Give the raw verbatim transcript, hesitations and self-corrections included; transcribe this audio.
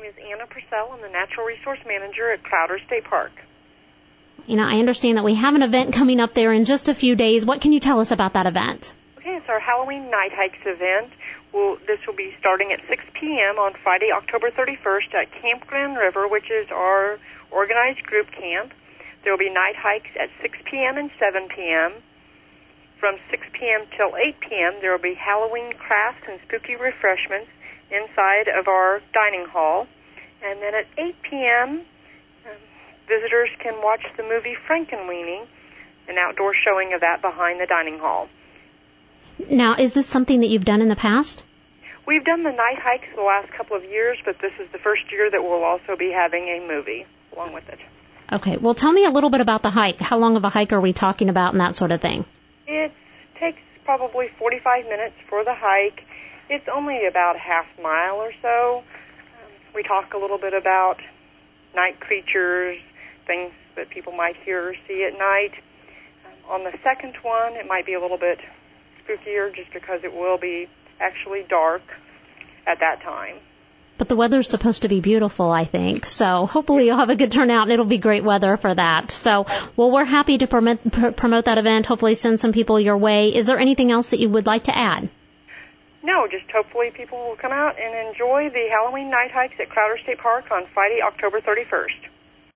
is Anna Purcell. I'm the Natural Resource Manager at Crowder State Park. You know, I understand that we have an event coming up there in just a few days. What can you tell us about that event? Okay, it's our Halloween Night Hikes event. We'll, this will be starting at six p.m. on Friday, October thirty-first at Camp Grand River, which is our organized group camp. There will be night hikes at six p.m. and seven p.m. From six p.m. till eight p.m., there will be Halloween crafts and spooky refreshments inside of our dining hall. And then at eight p.m., um, visitors can watch the movie Frankenweenie, an outdoor showing of that behind the dining hall. Now, is this something that you've done in the past? We've done the night hikes the last couple of years, but this is the first year that we'll also be having a movie along with it. Okay, well, tell me a little bit about the hike. How long of a hike are we talking about and that sort of thing? It takes probably forty-five minutes for the hike. It's only about a half mile or so. Um, we talk a little bit about night creatures, things that people might hear or see at night. Um, on the second one, it might be a little bit spookier just because it will be actually dark at that time. But the weather's supposed to be beautiful, I think. So hopefully you'll have a good turnout and it'll be great weather for that. So, well, we're happy to promote, pr- promote that event, hopefully send some people your way. Is there anything else that you would like to add? No, just hopefully people will come out and enjoy the Halloween night hikes at Crowder State Park on Friday, October thirty-first.